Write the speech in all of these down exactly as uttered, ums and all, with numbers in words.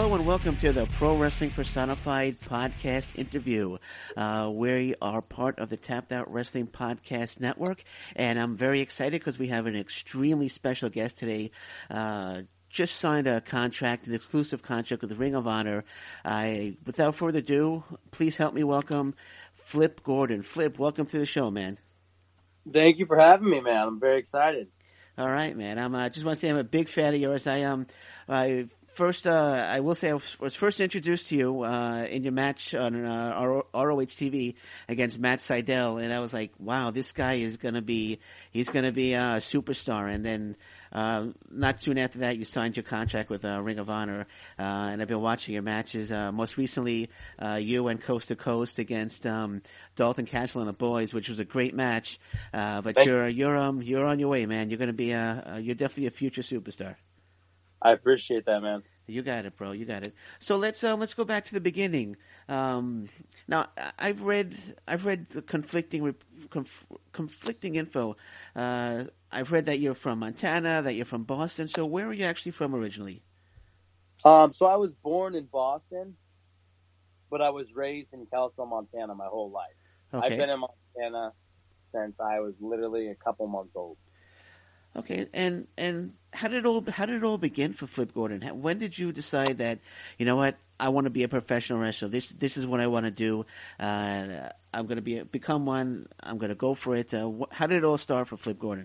Hello and welcome to the Pro Wrestling Personified podcast interview. Uh, we are part of the Tapped Out Wrestling Podcast Network, and I'm very excited because we have an extremely special guest today. Uh, just signed a contract, an exclusive contract with the Ring of Honor. I, without further ado, please help me welcome Flip Gordon. Flip, welcome to the show, man. Thank you for having me, man. I'm very excited. All right, man. I'm uh, just want to say I'm a big fan of yours. I um, I first uh, I will say I was, was first introduced to you uh, in your match on uh, R O H T V against Matt Seidel, and I was like, wow, this guy is gonna be he's gonna be a superstar. And then uh, not soon after that, you signed your contract with uh, Ring of Honor, uh, and I've been watching your matches. Uh, most recently, uh, you went coast to coast against um, Dalton Castle and the boys, which was a great match. Uh, but Thank you're you're um you're on your way, man. You're gonna be a, a you're definitely a future superstar. I appreciate that, man. You got it, bro. You got it. So let's uh, let's go back to the beginning. Um, now, I've read I've read the conflicting conf, conflicting info. Uh, I've read that you're from Montana, that you're from Boston. So where are you actually from originally? Um, so I was born in Boston, but I was raised in Kalispell, Montana, my whole life. Okay. I've been in Montana since I was literally a couple months old. Okay, and and how did it all how did it all begin for Flip Gordon? When did you decide that, you know what, I want to be a professional wrestler? This this is what I want to do. Uh, I'm going to be become one. I'm going to go for it. Uh, wh- how did it all start for Flip Gordon?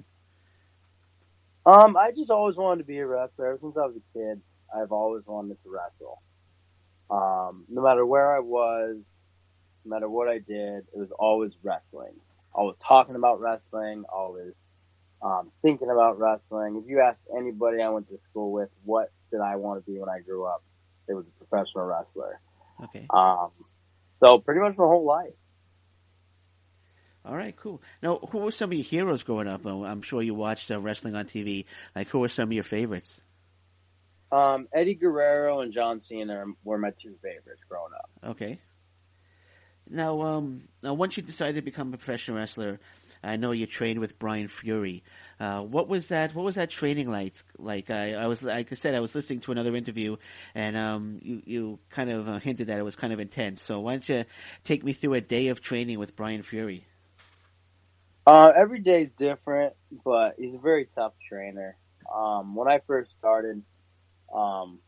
Um, I just always wanted to be a wrestler. Ever since I was a kid, I've always wanted to wrestle. Um, no matter where I was, no matter what I did, it was always wrestling. Always talking about wrestling. Always. Um, thinking about wrestling. If you ask anybody I went to school with, what did I want to be when I grew up? It was a professional wrestler. Okay. Um, so pretty much my whole life. All right, cool. Now, who were some of your heroes growing up? Oh, I'm sure you watched uh, wrestling on T V. Like, who were some of your favorites? Um, Eddie Guerrero and John Cena were my two favorites growing up. Okay. Now, um, now, once you decided to become a professional wrestler, I know you trained with Brian Fury. Uh, what was that? What was that training like? Like I, I was, like I said, I was listening to another interview, and um, you, you kind of uh, hinted that it was kind of intense. So why don't you take me through a day of training with Brian Fury? Uh, every day is different, but he's a very tough trainer. Um, when I first started, um,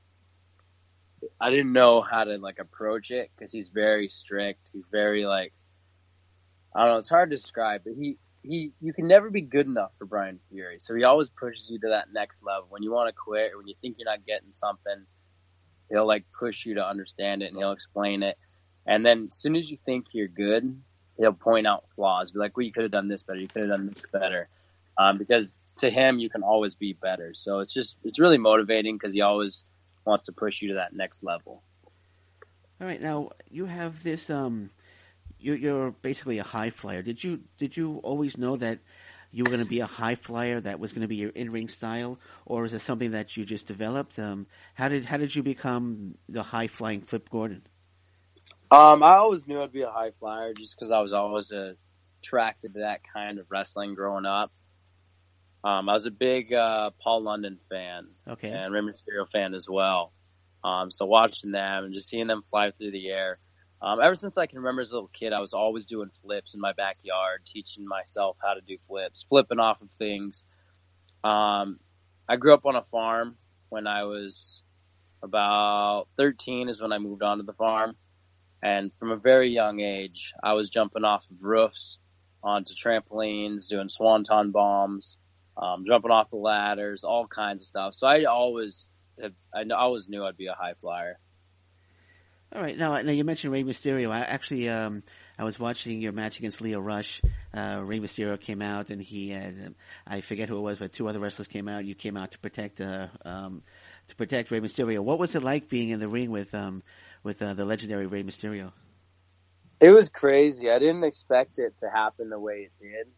I didn't know how to like approach it because he's very strict. He's very like. I don't know, it's hard to describe, but he, he, you can never be good enough for Brian Fury. So he always pushes you to that next level. When you want to quit or when you think you're not getting something, he'll like push you to understand it and he'll explain it. And then as soon as you think you're good, he'll point out flaws. Be like, well, you could have done this better. You could have done this better. Um, because to him, you can always be better. So it's just, it's really motivating because he always wants to push you to that next level. All right. Now you have this, um, You're basically a high flyer. Did you did you always know that you were going to be a high flyer? That was going to be your in ring style, or is it something that you just developed? Um, how did how did you become the high flying Flip Gordon? Um, I always knew I'd be a high flyer just because I was always uh, attracted to that kind of wrestling growing up. Um, I was a big uh, Paul London fan, okay, and Rey Mysterio fan as well. Um, so watching them and just seeing them fly through the air. Um, ever since I can remember as a little kid, I was always doing flips in my backyard, teaching myself how to do flips, flipping off of things. Um, I grew up on a farm. When I was about thirteen is when I moved onto the farm. And from a very young age, I was jumping off of roofs onto trampolines, doing swanton bombs, um, jumping off the ladders, all kinds of stuff. So I always, have, I always knew I'd be a high flyer. All right. Now, now you mentioned Rey Mysterio. I actually, um, I was watching your match against Leo Rush. Uh, Rey Mysterio came out, and he had, um, I forget who it was, but two other wrestlers came out. You came out to protect, uh, um, to protect Rey Mysterio. What was it like being in the ring with, um, with uh, the legendary Rey Mysterio? It was crazy. I didn't expect it to happen the way it did.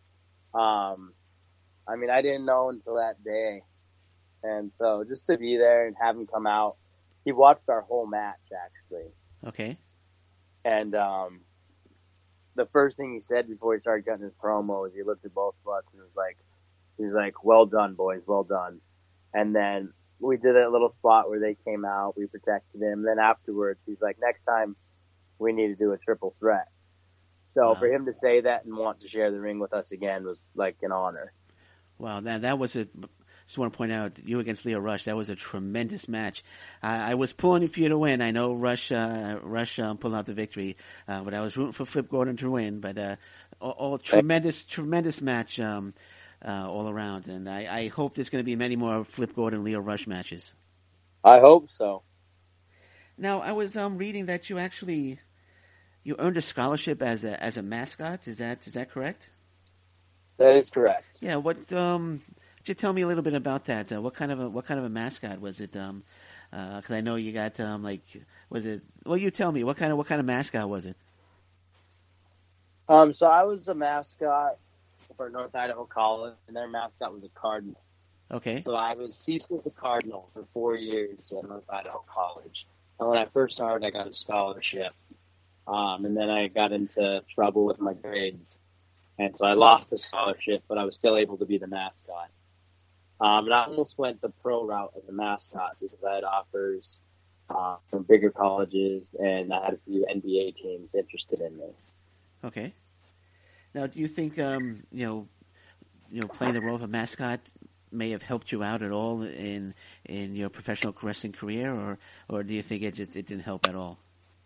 Um, I mean, I didn't know until that day, and so just to be there and have him come out. He watched our whole match, actually. Okay. And um, the first thing he said before he started cutting his promo was he looked at both of us and was like, he's like, well done, boys, well done. And then we did a little spot where they came out, we protected him. Then afterwards, he's like, next time we need to do a triple threat. So Wow. for him to say that and want to share the ring with us again was like an honor. Wow, that that was a. Just want to point out you against Leo Rush. That was a tremendous match. I, I was pulling for you to win. I know Rush uh, Rush um, pulled out the victory, uh, but I was rooting for Flip Gordon to win. But uh, all, all tremendous, tremendous match um, uh, all around. And I, I hope there's going to be many more Flip Gordon Leo Rush matches. I hope so. Now I was um, reading that you actually you earned a scholarship as a as a mascot. Is that is that correct? That is correct. Yeah. What? Um, could you tell me a little bit about that? Uh, what kind of a what kind of a mascot was it? Um, because uh, I know you got um, like was it? Well, you tell me what kind of what kind of mascot was it? Um, so I was a mascot for North Idaho College, and their mascot was a cardinal. Okay. So I was Cecil the Cardinal for four years at North Idaho College. And when I first started, I got a scholarship. Um, and then I got into trouble with my grades. And so I lost the scholarship, but I was still able to be the mascot. Um, and I almost went the pro route as a mascot because I had offers uh, from bigger colleges, and I had a few N B A teams interested in me. Okay. Now, do you think um, you know, you know, playing the role of a mascot may have helped you out at all in in your professional wrestling career, or or do you think it just it didn't help at all?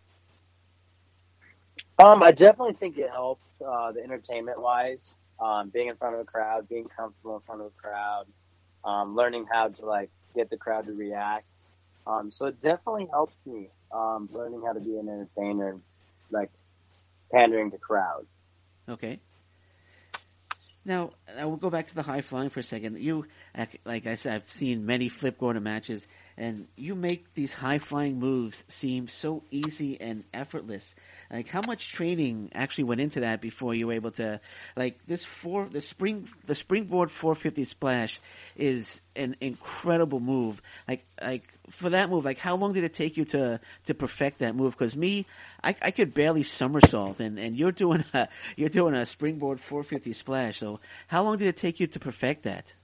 Um, I definitely think it helped uh, the entertainment wise, um, being in front of a crowd, being comfortable in front of a crowd, um, learning how to like get the crowd to react. Um, so it definitely helped me um, learning how to be an entertainer and like pandering to crowd. Okay. Now, I will go back to the high flying for a second. You, like I said, I've seen many Flip Gordon matches, and you make these high flying moves seem so easy and effortless. Like, how much training actually went into that before you were able to, like, this four, the spring, the springboard four fifty splash is an incredible move. Like, like for that move, like, how long did it take you to to perfect that move? Because me, I, I could barely somersault, and, and you're doing a you're doing a springboard four fifty splash. So, how long did it take you to perfect that?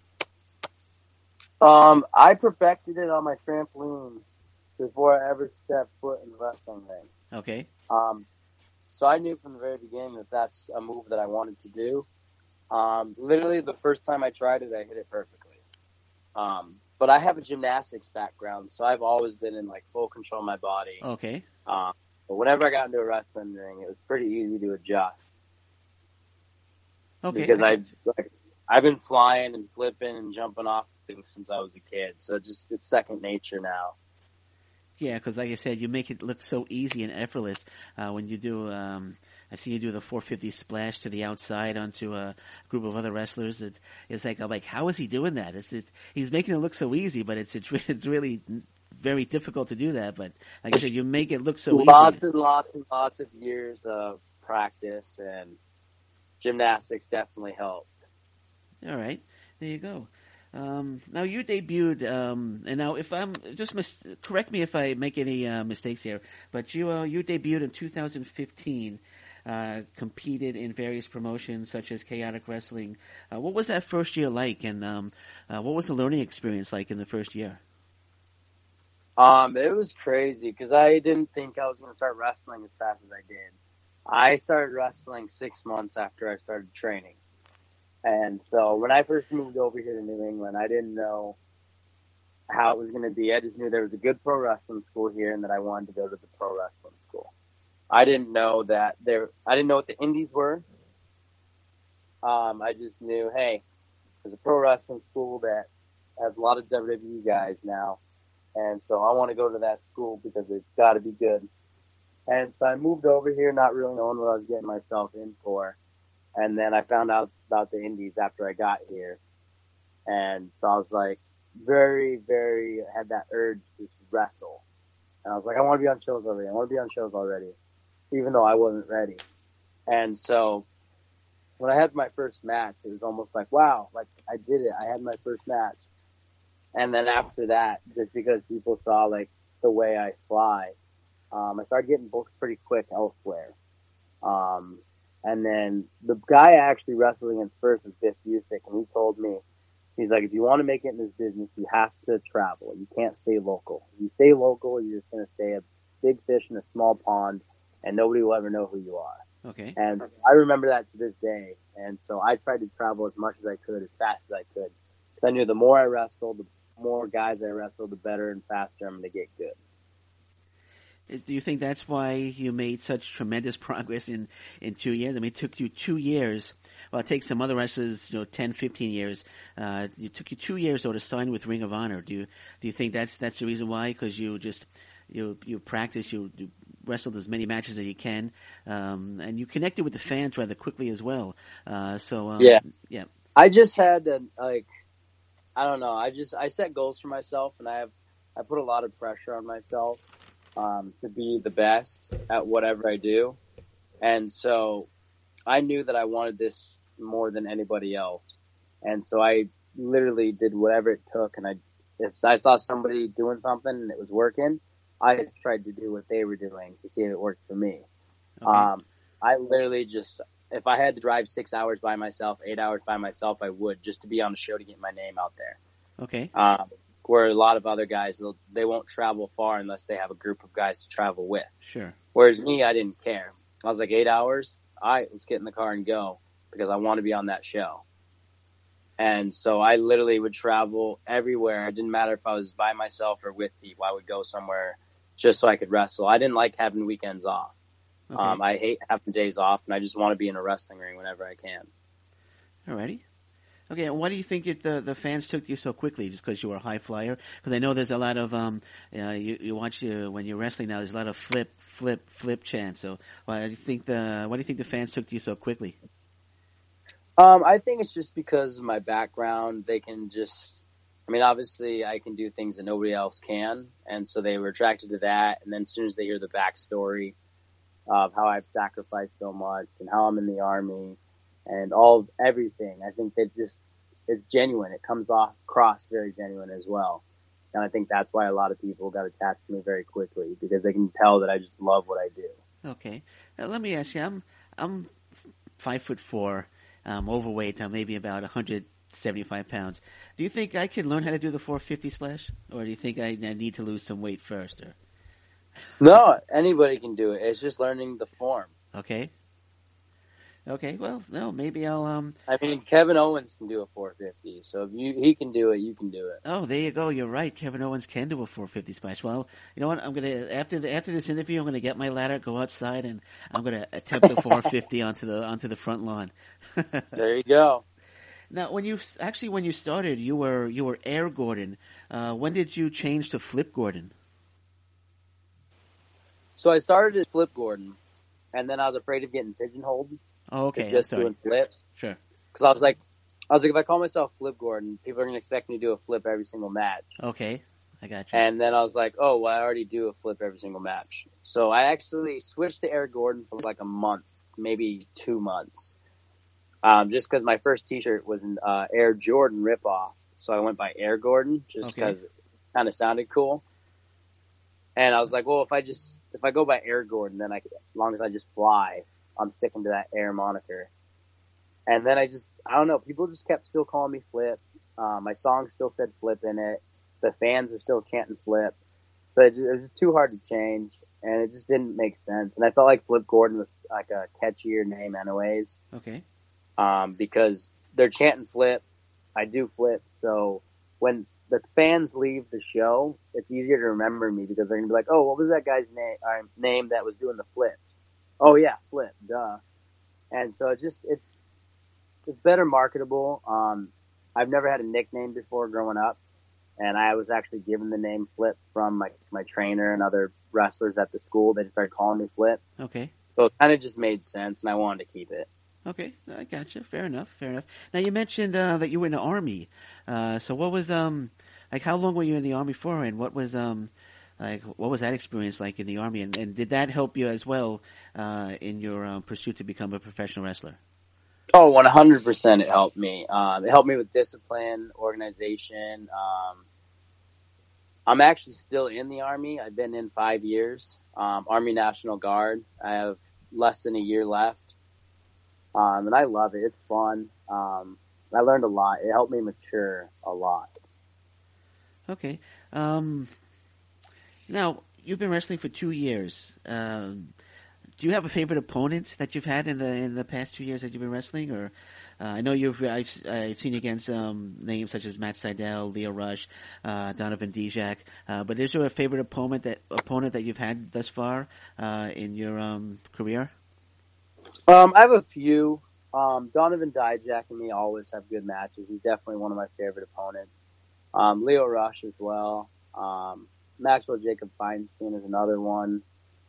Um, I perfected it on my trampoline before I ever stepped foot in the wrestling ring. Okay. Um, so I knew from the very beginning that that's a move that I wanted to do. Um, literally the first time I tried it, I hit it perfectly. Um, but I have a gymnastics background, so I've always been in like full control of my body. Okay. Um, but whenever I got into a wrestling ring, it was pretty easy to adjust. Okay. Because I've like I've been flying and flipping and jumping off things since I was a kid, so it just it's second nature now. Yeah, because like I said, you make it look so easy and effortless uh, when you do. Um, I see you do the four fifty splash to the outside onto a group of other wrestlers. It, it's like I'm like, how is he doing that? It's it, he's making it look so easy, but it's it's, it's really very difficult to do that. But like I said, you make it look so lots easy. Lots and lots and lots of years of practice and gymnastics definitely helped. All right, there you go. Um, now you debuted, um, and now if I'm just mis- correct me if I make any uh, mistakes here, but you uh, you debuted in two thousand fifteen, uh, competed in various promotions such as Chaotic Wrestling. Uh, what was that first year like, and um, uh, what was the learning experience like in the first year? Um, it was crazy because I didn't think I was going to start wrestling as fast as I did. I started wrestling six months after I started training. And so when I first moved over here to New England, I didn't know how it was going to be. I just knew there was a good pro wrestling school here and that I wanted to go to the pro wrestling school. I didn't know that there, I didn't know what the indies were. Um, I just knew, hey, there's a pro wrestling school that has a lot of W W E guys now. And so I want to go to that school because it's got to be good. And so I moved over here not really knowing what I was getting myself in for. And then I found out about the indies after I got here. And so I was like very, very, had that urge to wrestle. And I was like, I want to be on shows already. I want to be on shows already, even though I wasn't ready. And so when I had my first match, it was almost like, wow, like I did it. I had my first match. And then after that, just because people saw like the way I fly, um, I started getting booked pretty quick elsewhere. Um, And then the guy I actually wrestled against first was Biff Busick, and he told me, He's like, if you want to make it in this business, you have to travel. You can't stay local. If you stay local, you're just going to stay a big fish in a small pond, and nobody will ever know who you are. Okay. And I remember that to this day. And so I tried to travel as much as I could, as fast as I could. Because I knew the more I wrestled, the more guys I wrestled, the better and faster I'm going to get good. Is, do you think that's why you made such tremendous progress in, in two years? I mean, it took you two years. Well, it takes some other wrestlers, you know, ten, fifteen years. Uh, it took you two years, though, to sign with Ring of Honor. Do you, do you think that's, that's the reason why? Because you just, you, you practice, you, you wrestled as many matches as you can, um, and you connected with the fans rather quickly as well. Uh, so, um, yeah. Yeah. I just had to, like, I don't know. I just, I set goals for myself, and I have, I put a lot of pressure on myself. Um, to be the best at whatever I do. And so I knew that I wanted this more than anybody else. And so I literally did whatever it took. And I, if I saw somebody doing something and it was working, I tried to do what they were doing to see if it worked for me. Okay. Um, I literally just, if I had to drive six hours by myself, eight hours by myself, I would, just to be on the show to get my name out there. Okay. Um, where a lot of other guys, they won't travel far unless they have a group of guys to travel with. Sure. Whereas me, I didn't care. I was like, eight hours? All right, let's get in the car and go because I want to be on that show. And so I literally would travel everywhere. It didn't matter if I was by myself or with people. I would go somewhere just so I could wrestle. I didn't like having weekends off. Okay. Um, I hate having days off, and I just want to be in a wrestling ring whenever I can. Alrighty. Okay, and why do you think it, the the fans took you so quickly? Just because you were a high flyer? Because I know there's a lot of um, uh, you you watch uh, when you're wrestling now. There's a lot of flip, flip, flip chants. So why do you think the why do you think the fans took to you so quickly? Um, I think it's just because of my background. They can just, I mean, obviously I can do things that nobody else can, and so they were attracted to that. And then as soon as they hear the backstory of how I've sacrificed so much and how I'm in the Army. And all of everything, I think that just is genuine. It comes off across very genuine as well. And I think that's why a lot of people got attached to me very quickly because they can tell that I just love what I do. Okay. Now, let me ask you, I'm, I'm five foot four, I'm overweight, I'm maybe about one hundred seventy-five pounds. Do you think I could learn how to do the four fifty splash? Or do you think I, I need to lose some weight first? Or? No, anybody can do it. It's just learning the form. Okay. Okay, well, no, maybe I'll, um... I mean, Kevin Owens can do a four fifty, so if you, he can do it, you can do it. Oh, there you go, you're right, Kevin Owens can do a four fifty splash. Well, you know what, I'm gonna, after the, after this interview, I'm gonna get my ladder, go outside, and I'm gonna attempt the four fifty onto the, onto the front lawn. There you go. Now, when you, actually, when you started, you were, you were Air Gordon. Uh, when did you change to Flip Gordon? So I started as Flip Gordon, and then I was afraid of getting pigeonholed. Oh, okay. Just doing flips. Sure. Because I was like, I was like, if I call myself Flip Gordon, people are going to expect me to do a flip every single match. Okay. I got you. And then I was like, oh, well, I already do a flip every single match. So I actually switched to Air Gordon for like a month, maybe two months. Um, just because my first t-shirt was an uh, Air Jordan ripoff. So I went by Air Gordon just because okay. it kind of sounded cool. And I was like, well, if I just, if I go by Air Gordon, then I could, as long as I just fly, I'm sticking to that Air moniker. And then I just, I don't know, people just kept still calling me Flip. Uh, my song still said Flip in it. The fans were still chanting Flip. So it, just, it was just too hard to change. And it just didn't make sense. And I felt like Flip Gordon was like a catchier name anyways. Okay. Um, because they're chanting Flip. I do Flip. So when the fans leave the show, it's easier to remember me because they're going to be like, oh, what was that guy's name, uh, name that was doing the flips? Oh yeah, Flip, duh. And so it's just, it's, it's better marketable. Um, I've never had a nickname before growing up, and I was actually given the name Flip from my, my trainer and other wrestlers at the school. They just started calling me Flip. Okay. So it kind of just made sense, and I wanted to keep it. Okay, I gotcha. Fair enough, fair enough. Now you mentioned, uh, that you were in the Army. Uh, so what was, um, like how long were you in the Army for, and what was, um, Like, what was that experience like in the Army, and, and did that help you as well uh, in your um, pursuit to become a professional wrestler? Oh, one hundred percent it helped me. Um, it helped me with discipline, organization. Um, I'm actually still in the Army. I've been in five years. Um, Army National Guard. I have less than a year left, um, and I love it. It's fun. Um, I learned a lot. It helped me mature a lot. Okay. Um, now you've been wrestling for two years. Um, do you have a favorite opponent that you've had in the in the past two years that you've been wrestling? Or uh, I know you've I've, I've seen you against um, names such as Matt Sydal, Leo Rush, uh, Donovan Dijak. Uh, but is there a favorite opponent that opponent that you've had thus far uh, in your um, career? Um, I have a few. Um, Donovan Dijak and me always have good matches. He's definitely one of my favorite opponents. Um, Leo Rush as well. Um, Maxwell Jacob Feinstein is another one.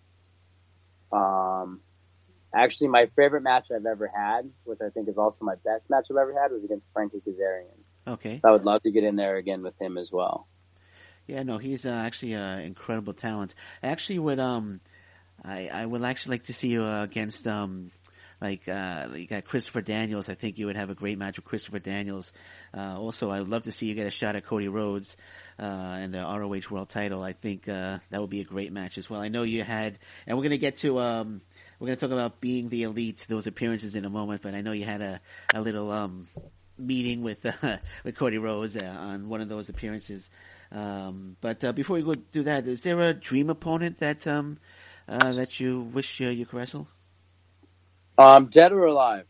Um, actually, my favorite match I've ever had, which I think is also my best match I've ever had, was against Frankie Kazarian. Okay. So I would love to get in there again with him as well. Yeah, no, he's uh, actually an uh, incredible talent. I actually would um, I I would actually like to see you uh, against um. Like, uh, you got Christopher Daniels. I think you would have a great match with Christopher Daniels. Uh, also, I would love to see you get a shot at Cody Rhodes, uh, and the R O H World Title. I think, uh, that would be a great match as well. I know you had, and we're gonna get to, um, we're gonna talk about being the elite, those appearances in a moment, but I know you had a, a little, um, meeting with, uh, with Cody Rhodes uh, on one of those appearances. Um, but, uh, before we go do that, is there a dream opponent that, um, uh, that you wish uh, you could wrestle? Um, dead or alive?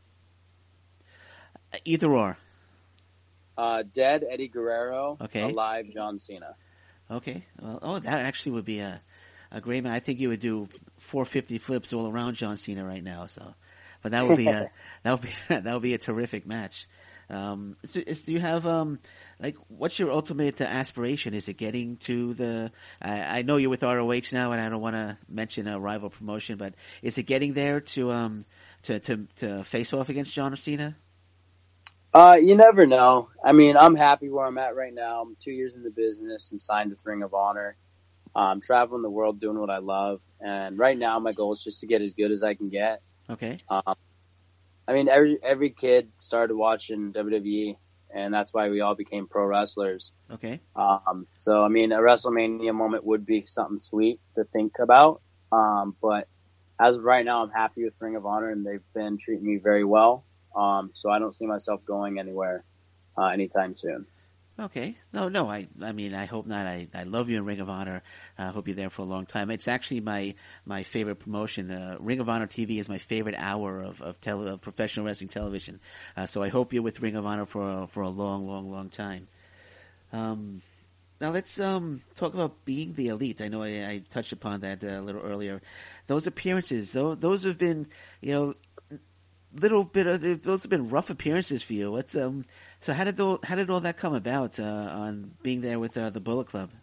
Either or. Uh, dead, Eddie Guerrero. Okay. Alive, John Cena. Okay. Well, oh, that actually would be a, a great match. I think you would do four fifty flips all around John Cena right now. So, but that would be a that would be that would be a terrific match. Um, is, is, do you have um like what's your ultimate uh, aspiration? Is it getting to the? I, I know you're with R O H now, and I don't want to mention a rival promotion, but is it getting there to um to to, to face off against John Cena? Uh, you never know. I mean, I'm happy where I'm at right now. I'm two years in the business and signed with Ring of Honor. I'm traveling the world doing what I love, and right now my goal is just to get as good as I can get. Okay. Um, I mean, every every kid started watching W W E, and that's why we all became pro wrestlers. Okay. Um, so, I mean, a WrestleMania moment would be something sweet to think about. Um, but as of right now, I'm happy with Ring of Honor, and they've been treating me very well. Um, so I don't see myself going anywhere uh, anytime soon. Okay. No, no, I, I mean, I hope not. I, I love you in Ring of Honor. I uh, hope you're there for a long time. It's actually my, my favorite promotion. Uh, Ring of Honor T V is my favorite hour of, of, tele, of professional wrestling television. Uh, so I hope you're with Ring of Honor for a, for a long, long, long time. Um, now let's, um, talk about being the elite. I know I, I touched upon that uh, a little earlier. Those appearances, those, those have been, you know, little bit of those have been rough appearances for you. What's um so how did all, how did all that come about uh, on being there with uh, the Bullet Club?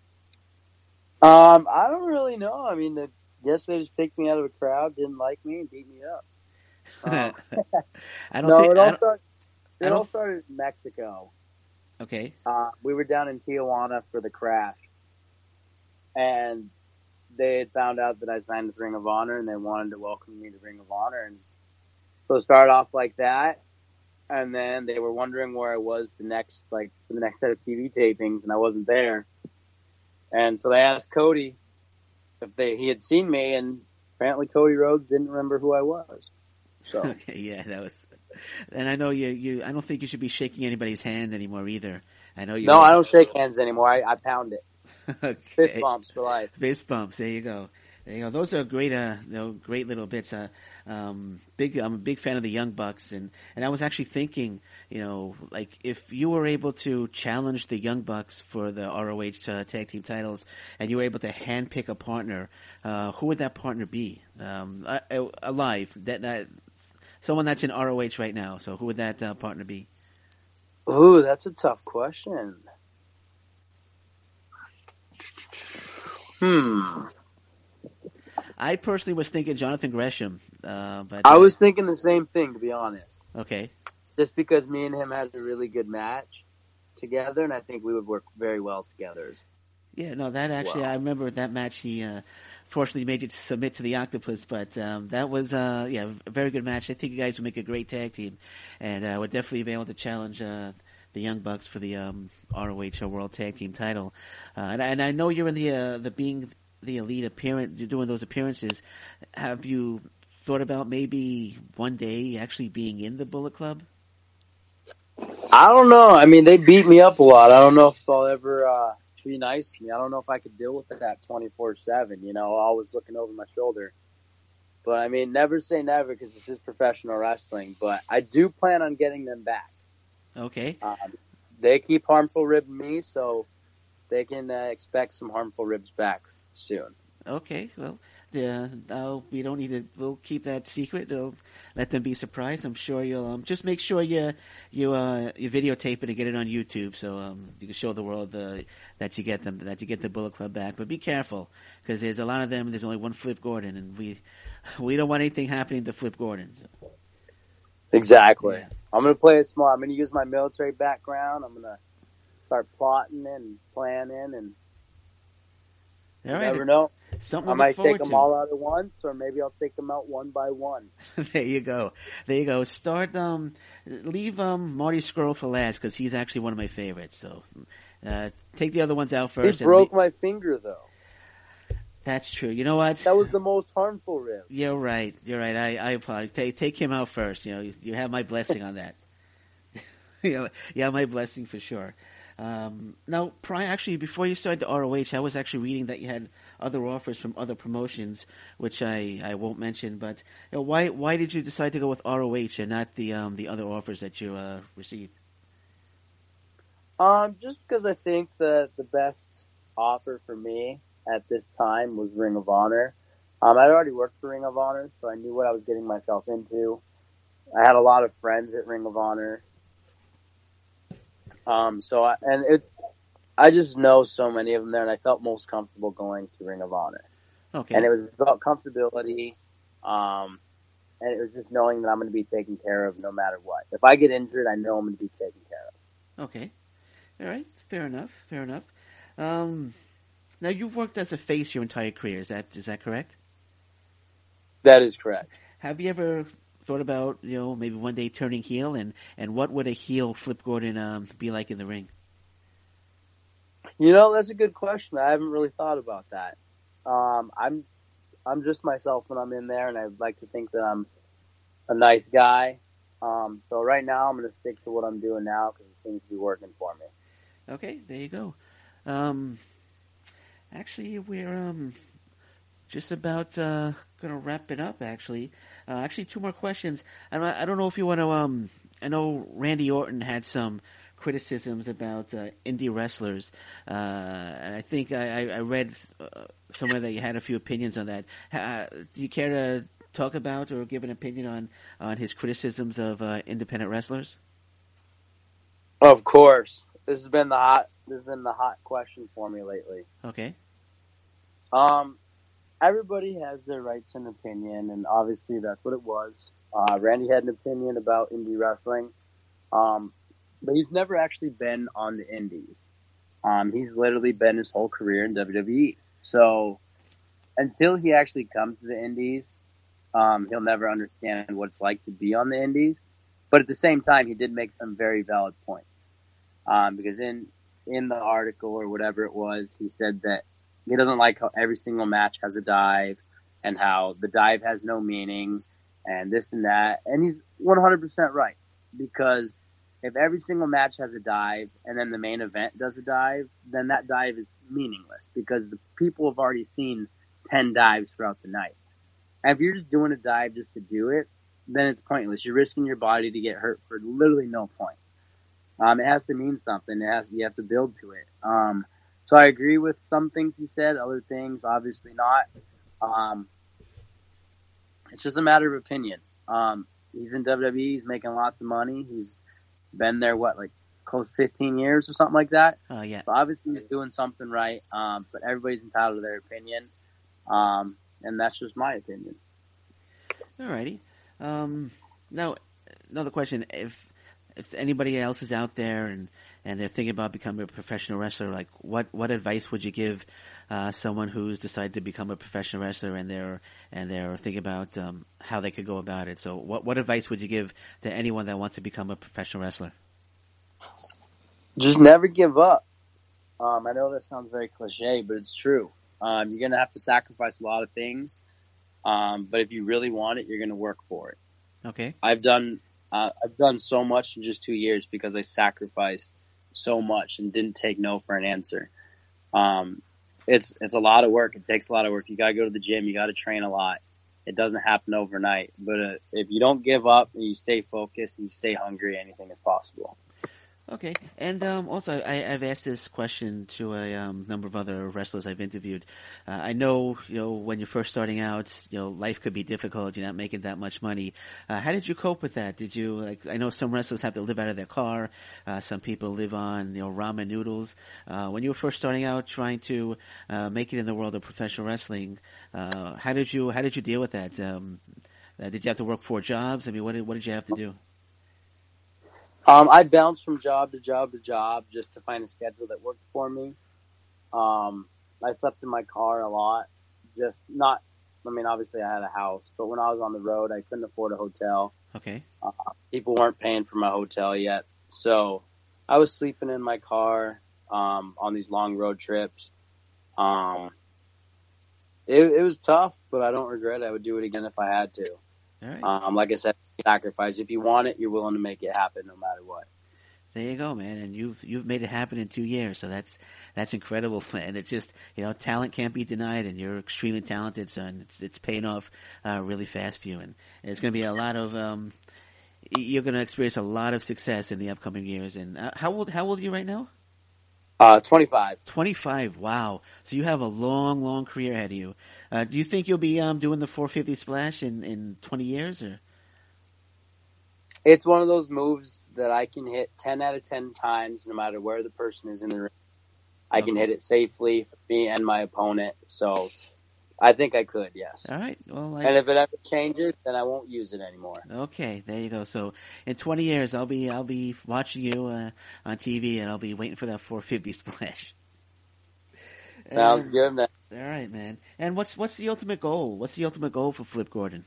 Um, I don't really know. I mean, the, guess they just picked me out of a crowd, didn't like me, and beat me up. Um, I don't no, think it all I don't, started. It I don't, all started in Mexico. Okay. Uh, we were down in Tijuana for the crash, and they had found out that I signed with Ring of Honor, and they wanted to welcome me to Ring of Honor, and so it started off like that, and then they were wondering where I was the next, like, for the next set of T V tapings, and I wasn't there. And so they asked Cody if they he had seen me, and apparently Cody Rhodes didn't remember who I was. So okay, yeah, that was. And I know you. You. I don't think you should be shaking anybody's hand anymore either. I know you. No, were, I don't shake hands anymore. I, I pound it. okay. Fist bumps for life. Fist bumps. There you go. There you go. Those are great. Uh, you know, great little bits. Uh, um, big. I'm a big fan of the Young Bucks, and and I was actually thinking, you know, like if you were able to challenge the Young Bucks for the R O H uh, tag team titles, and you were able to handpick a partner, uh, who would that partner be? Um, uh, alive. That, that someone that's in R O H right now. So who would that uh, partner be? Ooh, that's a tough question. Hmm. I personally was thinking Jonathan Gresham, uh, but I uh, was thinking the same thing, to be honest. Okay. Just because me and him had a really good match together, and I think we would work very well together. Yeah, no, that actually, Wow. I remember that match. He uh, fortunately made you to submit to the Octopus, but um, that was, uh, yeah, a very good match. I think you guys would make a great tag team, and uh, would definitely be able to challenge uh, the Young Bucks for the um, R O H World Tag Team title. Uh, and, and I know you're in the uh, the being the elite appearance, you're doing those appearances. Have you thought about maybe one day actually being in the Bullet Club? I don't know. I mean, they beat me up a lot. I don't know if they'll ever uh, be nice to me. I don't know if I could deal with that twenty-four seven, you know, always looking over my shoulder. But, I mean, never say never because this is professional wrestling. But I do plan on getting them back. Okay. Um, they keep harmful ribbing me, so they can uh, expect some harmful ribs back soon. Okay, well, yeah, uh, we don't need to. We'll keep that secret. We'll let them be surprised. I'm sure you'll um, just make sure you you uh, you videotape it and get it on YouTube, so um, you can show the world uh, that you get them, that you get the Bullet Club back. But be careful because there's a lot of them. There's only one Flip Gordon, and we we don't want anything happening to Flip Gordon. So. Exactly. Yeah. I'm going to play it smart. I'm going to use my military background. I'm going to start plotting and planning, and All you right. never know. Something I to might look forward take them to. all out at once, or maybe I'll take them out one by one. There you go. There you go. Start. Um, leave um, Marty Scurll for last because he's actually one of my favorites. So uh, take the other ones out He first. broke and my finger, though. That's true. You know what? That was the most harmful rib. You're right. You're right. I, I apologize. Take, take him out first. You know, you, you have my blessing on that. yeah, yeah, my blessing for sure. Um, now, prior, actually, before you started the R O H, I was actually reading that you had other offers from other promotions, which I, I won't mention. But you know, why why did you decide to go with R O H and not the um, the other offers that you uh, received? Um, just because I think that the best offer for me at this time was Ring of Honor. Um, I'd already worked for Ring of Honor, so I knew what I was getting myself into. I had a lot of friends at Ring of Honor. Um, so I, and it, I just know so many of them there, and I felt most comfortable going to Ring of Honor. Okay. And it was about comfortability, um, and it was just knowing that I'm going to be taken care of no matter what. If I get injured, I know I'm going to be taken care of. Okay. All right. Fair enough. Fair enough. Um, now you've worked as a face your entire career. Is that is that correct? That is correct. Have you ever thought about, you know, maybe one day turning heel, and, and what would a heel Flip Gordon um, be like in the ring? You know, that's a good question. I haven't really thought about that. Um, I'm I'm just myself when I'm in there, and I'd like to think that I'm a nice guy. Um, so right now, I'm going to stick to what I'm doing now because it seems to be working for me. Okay, there you go. Um, actually, we're um, just about uh, going to wrap it up, actually. Uh, actually, two more questions. I don't, I don't know if you want to... Um, I know Randy Orton had some criticisms about uh, indie wrestlers. Uh, and I think I, I read uh, somewhere that you had a few opinions on that. Uh, do you care to talk about or give an opinion on, on his criticisms of uh, independent wrestlers? Of course. This has been the hot this has been the hot question for me lately. Okay. Um everybody has their rights and opinion, and obviously that's what it was. Uh, Randy had an opinion about indie wrestling, um, but he's never actually been on the indies. Um, he's literally been his whole career in W W E. So until he actually comes to the indies, um, he'll never understand what it's like to be on the indies. But at the same time, he did make some very valid points. Um, because in in the article or whatever it was, he said that he doesn't like how every single match has a dive and how the dive has no meaning and this and that. And he's one hundred percent right, because if every single match has a dive and then the main event does a dive, then that dive is meaningless because the people have already seen ten dives throughout the night. And if you're just doing a dive just to do it, then it's pointless. You're risking your body to get hurt for literally no point. Um, it has to mean something. It has, you have to build to it. Um, so I agree with some things he said, other things obviously not. Um, it's just a matter of opinion. Um, he's in W W E. He's making lots of money. He's been there, what, like close to fifteen years or something like that? Oh, uh, yeah. So obviously he's doing something right, um, but everybody's entitled to their opinion. Um, and that's just my opinion. All righty. Um, now, another question. If if anybody else is out there and, and they're thinking about becoming a professional wrestler, like what, what advice would you give uh, someone who's decided to become a professional wrestler and they're and they're thinking about um, how they could go about it? So, what what advice would you give to anyone that wants to become a professional wrestler? Just never give up. Um, I know that sounds very cliche, but it's true. Um, you're gonna have to sacrifice a lot of things, um, but if you really want it, you're gonna work for it. Okay. I've done Uh, I've done so much in just two years because I sacrificed so much and didn't take no for an answer. Um, it's it's a lot of work. It takes a lot of work. You got to go to the gym. You got to train a lot. It doesn't happen overnight. But uh, if you don't give up and you stay focused and you stay hungry, anything is possible. Okay, and um, also I, I've asked this question to a um, number of other wrestlers I've interviewed. Uh, I know, you know, when you're first starting out, you know, life could be difficult. You're not making that much money. Uh, how did you cope with that? Did you like? I know some wrestlers have to live out of their car. Uh, some people live on, you know, ramen noodles. Uh, when you were first starting out, trying to uh, make it in the world of professional wrestling, uh, how did you how did you deal with that? Um, uh, did you have to work four jobs? I mean, what did what did you have to do? Um, I bounced from job to job to job just to find a schedule that worked for me. Um, I slept in my car a lot. Just not, I mean, obviously I had a house, but when I was on the road, I couldn't afford a hotel. Okay. Uh, people weren't paying for my hotel yet. So I was sleeping in my car um, on these long road trips. Um, it, it was tough, but I don't regret it. I would do it again if I had to. All right. Um, like I said, sacrifice. If you want it, you're willing to make it happen no matter what. There you go, man. And you've you've made it happen in two years, so that's that's incredible. And it's just, you know, talent can't be denied, and you're extremely talented, son. It's it's paying off uh, really fast for you, and it's going to be a lot of um, you're going to experience a lot of success in the upcoming years. And uh, how old how old are you right now? Uh, twenty-five. twenty-five. Wow. So you have a long, long career ahead of you. Uh, do you think you'll be um, doing the four fifty splash in in twenty years, or? It's one of those moves that I can hit ten out of ten times, no matter where the person is in the ring. I okay. can hit it safely for me and my opponent. So I think I could, yes. All right. Well, I... and if it ever changes, then I won't use it anymore. Okay, there you go. So in twenty years, I'll be I'll be watching you uh, on T V, and I'll be waiting for that four fifty splash. Sounds um, good, man. All right, man. And what's what's the ultimate goal? What's the ultimate goal for Flip Gordon?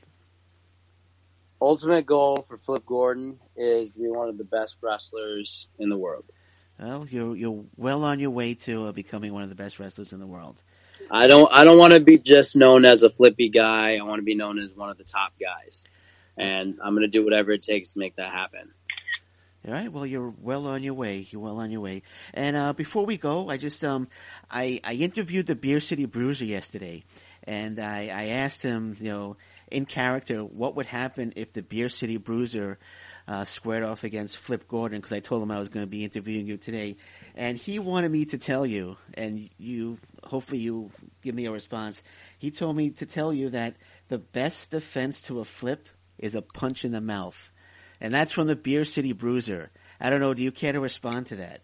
Ultimate goal for Flip Gordon is to be one of the best wrestlers in the world. Well, you're you're well on your way to uh, becoming one of the best wrestlers in the world. I don't I don't want to be just known as a flippy guy. I want to be known as one of the top guys, and I'm going to do whatever it takes to make that happen. All right. Well, you're well on your way. You're well on your way. And uh, before we go, I just um I I interviewed the Beer City Bruiser yesterday, and I I asked him, you know, in character, what would happen if the Beer City Bruiser uh, squared off against Flip Gordon, because I told him I was going to be interviewing you today. And he wanted me to tell you, and you, hopefully you give me a response. He told me to tell you that the best defense to a flip is a punch in the mouth. And that's from the Beer City Bruiser. I don't know, do you care to respond to that?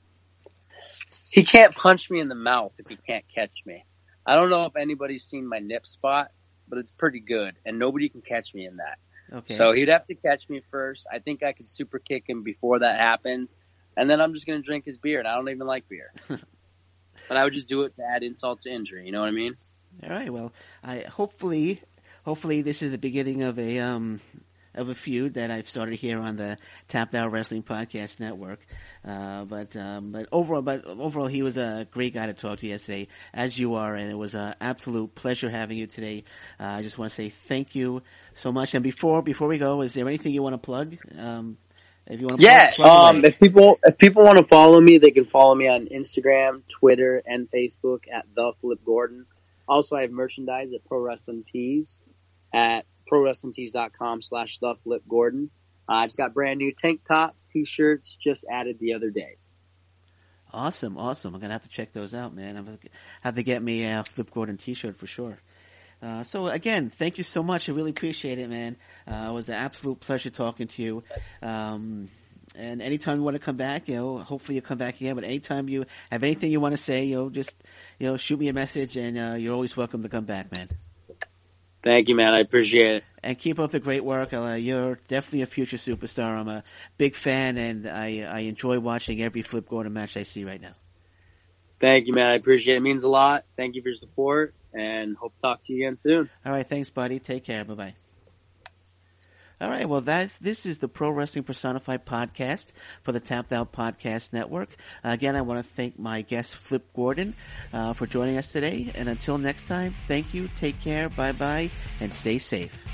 He can't punch me in the mouth if he can't catch me. I don't know if anybody's seen my nip spot, but it's pretty good, and nobody can catch me in that. Okay. So he'd have to catch me first. I think I could super kick him before that happened, and then I'm just going to drink his beer, and I don't even like beer. But I would just do it to add insult to injury, you know what I mean? All right, well, I hopefully hopefully this is the beginning of a um of a feud that I've started here on the Tapped Out Wrestling Podcast Network. Uh, but, um, but overall, but overall, he was a great guy to talk to yesterday, as you are, and it was an absolute pleasure having you today. Uh, I just want to say thank you so much. And before, before we go, is there anything you want to plug? Um, if you want to yeah, plug, plug um, if people, if people want to follow me, they can follow me on Instagram, Twitter, and Facebook at The Flip Gordon. Also, I have merchandise at Pro Wrestling Tees at pro wrestling tees dot com slash the flip gordon. Uh, I just got brand new tank tops, t-shirts, just added the other day. Awesome, awesome. I'm going to have to check those out, man. I'm going to have to get me a Flip Gordon t-shirt for sure. Uh, so again, thank you so much. I really appreciate it, man. Uh, it was an absolute pleasure talking to you. Um, and anytime you want to come back, you know, hopefully you'll come back again, but anytime you have anything you want to say, you know, just, you know, shoot me a message, and uh, you're always welcome to come back, man. Thank you, man. I appreciate it. And keep up the great work. Uh, you're definitely a future superstar. I'm a big fan, and I, I enjoy watching every Flip Gordon match I see right now. Thank you, man. I appreciate it. It means a lot. Thank you for your support, and hope to talk to you again soon. All right. Thanks, buddy. Take care. Bye-bye. All right, well, that's this is the Pro Wrestling Personified podcast for the Tapped Out Podcast Network. Uh, again, I want to thank my guest, Flip Gordon, uh, for joining us today. And until next time, thank you, take care, bye-bye, and stay safe.